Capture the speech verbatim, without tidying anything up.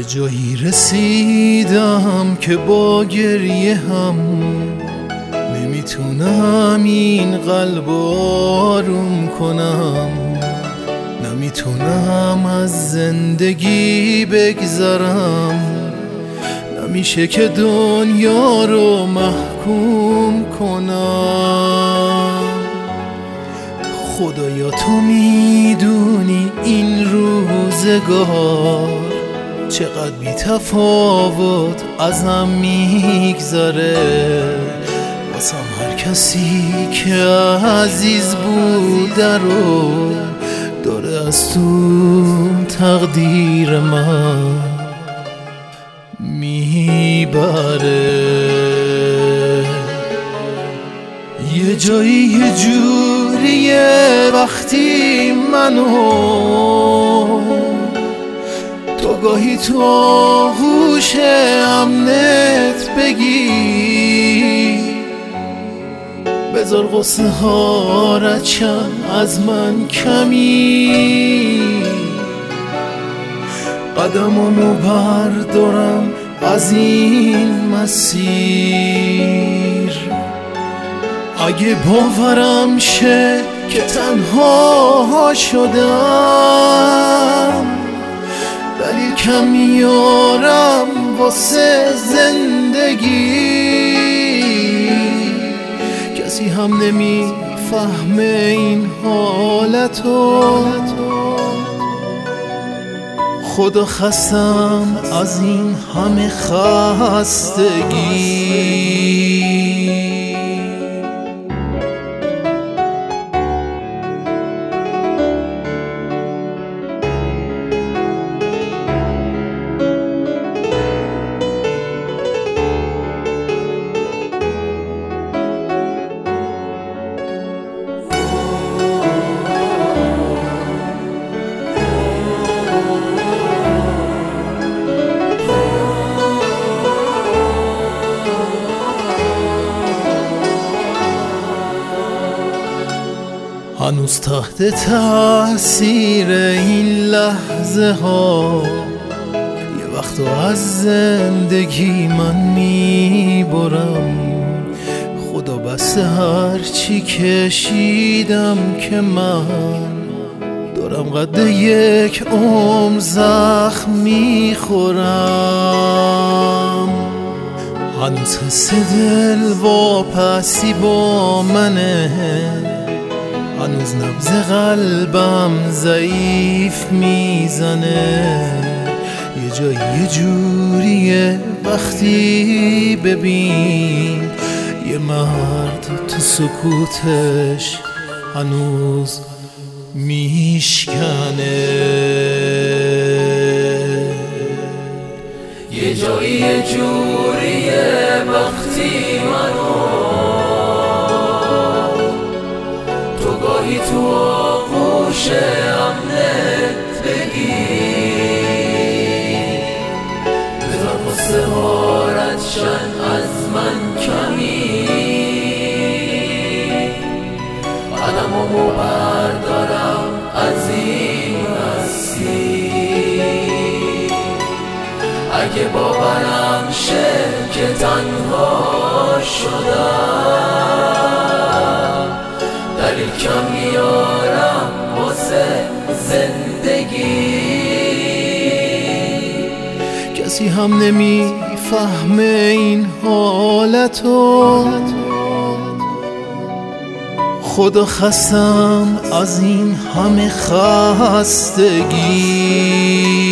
جایی رسیدم که با گریه هم نمیتونم این قلب آروم کنم، نمیتونم از زندگی بگذرم، نمیشه که دنیا رو محکوم کنم. خدایا تو میدونی این روزگار چقدر بی تفاوت ازم میگذره، واسم هر کسی که عزیز بوده رو داره از تو تقدیر من میبره. یه جایی یه جوریه وقتی منو تو گاهی تو آغوش امنت بگی، بذار غصه ها رچم از من کمی، قدمامو بردارم از این مسیر. اگه باورم شه که تنها شدم، دلیل کم میارم واسه زندگی. کسی هم نمیفهمه این حالتو، خدا خستم از این همه خستگی. هنوز تحت تاثیر این لحظه ها، یه وقت از زندگی من میبرم. خدا بسته هر چی کشیدم که من دارم قد یک عمر زخم میخورم. هنوز حس دل واپسی با منه، هنوز نبض قلبم ضعیف میزنه. یه جایی یه جوریه وقتی ببین یه مرد تو سکوتش هنوز میشکنه. یه جایی یه جوریه وقتی منو تو آغوش امنت بگی، بذار قصه ها ردشن از من کمی، قدمامو بردارم از این مسیر. اگه باورم شه که تنها شدم، دلیل کم میارم واسه زندگی. کسی هم نمیفهمه این حالتو، خدا خستم از این همه خستگی.